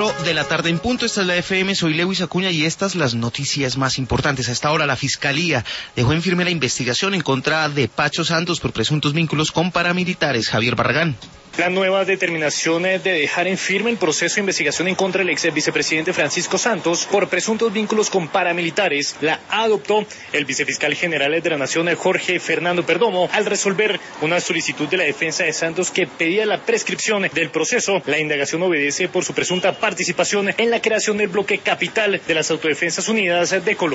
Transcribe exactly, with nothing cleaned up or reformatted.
De la tarde en punto, esta es la F M, soy Lewis Acuña y estas las noticias más importantes. A esta hora la Fiscalía dejó en firme la investigación en contra de Pacho Santos por presuntos vínculos con paramilitares. Javier Barragán. La nueva determinación de dejar en firme el proceso de investigación en contra del ex vicepresidente Francisco Santos por presuntos vínculos con paramilitares la adoptó el vicefiscal general de la Nación, Jorge Fernando Perdomo, al resolver una solicitud de la defensa de Santos que pedía la prescripción del proceso. La indagación obedece por su presunta participación en la creación del bloque capital de las Autodefensas Unidas de Colombia.